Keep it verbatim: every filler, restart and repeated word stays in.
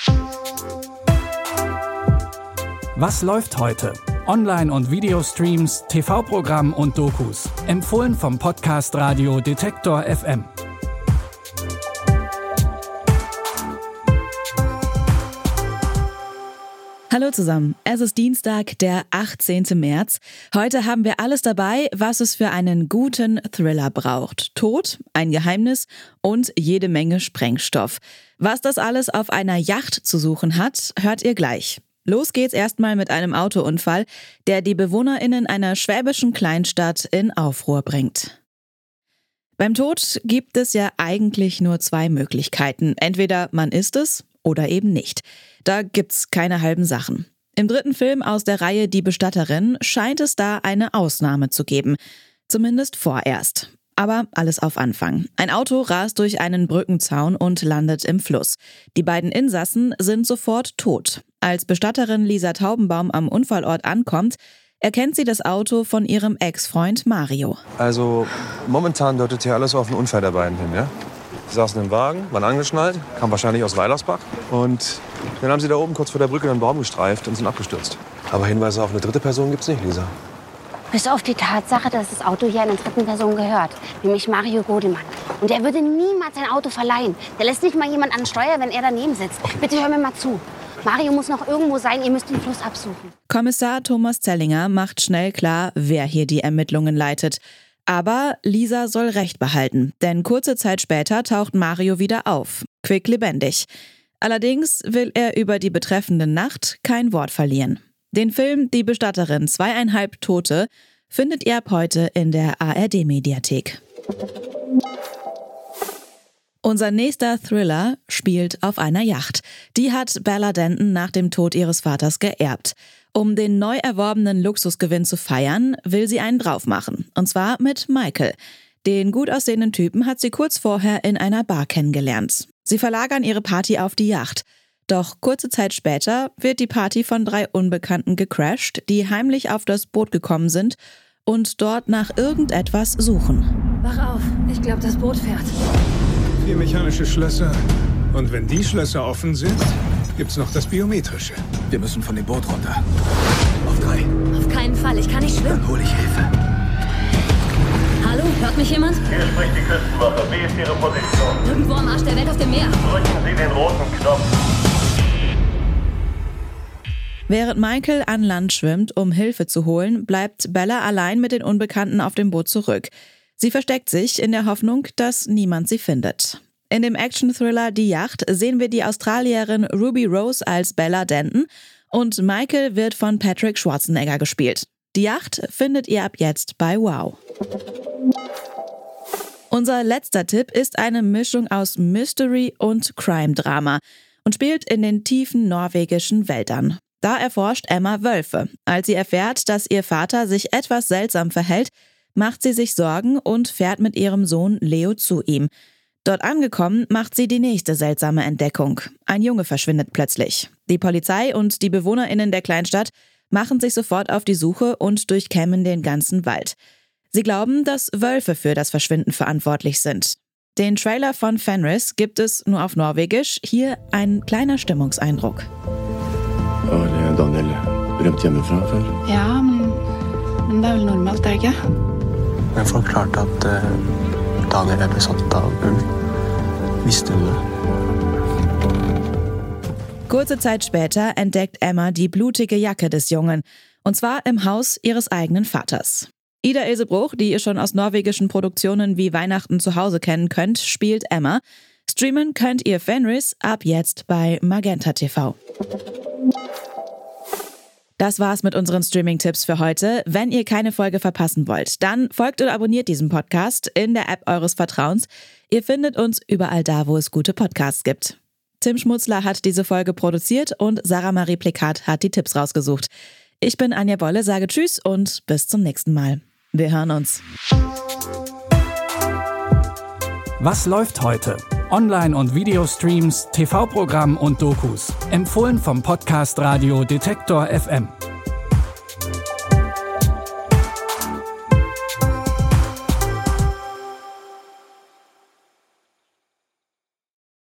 Was läuft heute? Online- und Videostreams, T V-Programm und Dokus. Empfohlen vom Podcast Radio Detektor F M. Hallo zusammen, es ist Dienstag, der achtzehnten März. Heute haben wir alles dabei, was es für einen guten Thriller braucht. Tod, ein Geheimnis und jede Menge Sprengstoff. Was das alles auf einer Yacht zu suchen hat, hört ihr gleich. Los geht's erstmal mit einem Autounfall, der die BewohnerInnen einer schwäbischen Kleinstadt in Aufruhr bringt. Beim Tod gibt es ja eigentlich nur zwei Möglichkeiten. Entweder man ist es oder eben nicht. Da gibt's keine halben Sachen. Im dritten Film aus der Reihe Die Bestatterin scheint es da eine Ausnahme zu geben. Zumindest vorerst. Aber alles auf Anfang. Ein Auto rast durch einen Brückenzaun und landet im Fluss. Die beiden Insassen sind sofort tot. Als Bestatterin Lisa Taubenbaum am Unfallort ankommt, erkennt sie das Auto von ihrem Ex-Freund Mario. Also momentan deutet hier alles auf einen Unfall der beiden hin, ja? Sie saßen im Wagen, waren angeschnallt, kamen wahrscheinlich aus Weilersbach. Und dann haben sie da oben kurz vor der Brücke einen Baum gestreift und sind abgestürzt. Aber Hinweise auf eine dritte Person gibt's nicht, Lisa. Bis auf die Tatsache, dass das Auto hier einer dritten Person gehört, nämlich Mario Godemann. Und er würde niemals sein Auto verleihen. Der lässt nicht mal jemand an den Steuer, wenn er daneben sitzt. Okay. Bitte hör mir mal zu. Mario muss noch irgendwo sein, ihr müsst den Fluss absuchen. Kommissar Thomas Zellinger macht schnell klar, wer hier die Ermittlungen leitet. Aber Lisa soll Recht behalten, denn kurze Zeit später taucht Mario wieder auf, quicklebendig. Allerdings will er über die betreffende Nacht kein Wort verlieren. Den Film Die Bestatterin, zweieinhalb Tote findet ihr ab heute in der A R D-Mediathek. Unser nächster Thriller spielt auf einer Yacht. Die hat Bella Denton nach dem Tod ihres Vaters geerbt. Um den neu erworbenen Luxusgewinn zu feiern, will sie einen drauf machen. Und zwar mit Michael. Den gut aussehenden Typen hat sie kurz vorher in einer Bar kennengelernt. Sie verlagern ihre Party auf die Yacht. Doch kurze Zeit später wird die Party von drei Unbekannten gecrasht, die heimlich auf das Boot gekommen sind und dort nach irgendetwas suchen. Wach auf, ich glaube, das Boot fährt. Vier mechanische Schlösser. Und wenn die Schlösser offen sind, gibt's noch das biometrische. Wir müssen von dem Boot runter. Auf drei. Auf keinen Fall, ich kann nicht schwimmen. Dann hole ich Hilfe. Hallo, hört mich jemand? Hier spricht die Küstenwache. Wie ist Ihre Position? Irgendwo am Arsch der Welt auf dem Meer. Drücken Sie den roten Knopf. Während Michael an Land schwimmt, um Hilfe zu holen, bleibt Bella allein mit den Unbekannten auf dem Boot zurück. Sie versteckt sich in der Hoffnung, dass niemand sie findet. In dem Action-Thriller Die Yacht sehen wir die Australierin Ruby Rose als Bella Denton und Michael wird von Patrick Schwarzenegger gespielt. Die Yacht findet ihr ab jetzt bei Wow. Unser letzter Tipp ist eine Mischung aus Mystery und Crime-Drama und spielt in den tiefen norwegischen Wäldern. Da erforscht Emma Wölfe. Als sie erfährt, dass ihr Vater sich etwas seltsam verhält, macht sie sich Sorgen und fährt mit ihrem Sohn Leo zu ihm. Dort angekommen, macht sie die nächste seltsame Entdeckung. Ein Junge verschwindet plötzlich. Die Polizei und die BewohnerInnen der Kleinstadt machen sich sofort auf die Suche und durchkämmen den ganzen Wald. Sie glauben, dass Wölfe für das Verschwinden verantwortlich sind. Den Trailer von Fenris gibt es nur auf Norwegisch. Hier ein kleiner Stimmungseindruck. Har Daniel rømt hjemmefra før? Ja, men, men det er vel normalt, er det ikke? Men folk klarte at uh, Daniel er besatt av ulv. Visste du det? Kurze Zeit später entdeckt Emma die blutige Jacke des Jungen. Und zwar im Haus ihres eigenen Vaters. Ida Ilsebruch, die ihr schon aus norwegischen Produktionen wie Weihnachten zu Hause kennen könnt, spielt Emma. Streamen könnt ihr Fenris ab jetzt bei Magenta T V. Das war's mit unseren Streaming-Tipps für heute. Wenn ihr keine Folge verpassen wollt, dann folgt oder abonniert diesen Podcast in der App eures Vertrauens. Ihr findet uns überall da, wo es gute Podcasts gibt. Tim Schmutzler hat diese Folge produziert und Sarah Marie Plikat hat die Tipps rausgesucht. Ich bin Anja Bolle, sage Tschüss und bis zum nächsten Mal. Wir hören uns. Was läuft heute? Online- und Videostreams, T V-Programm und Dokus. Empfohlen vom Podcast Radio Detektor F M.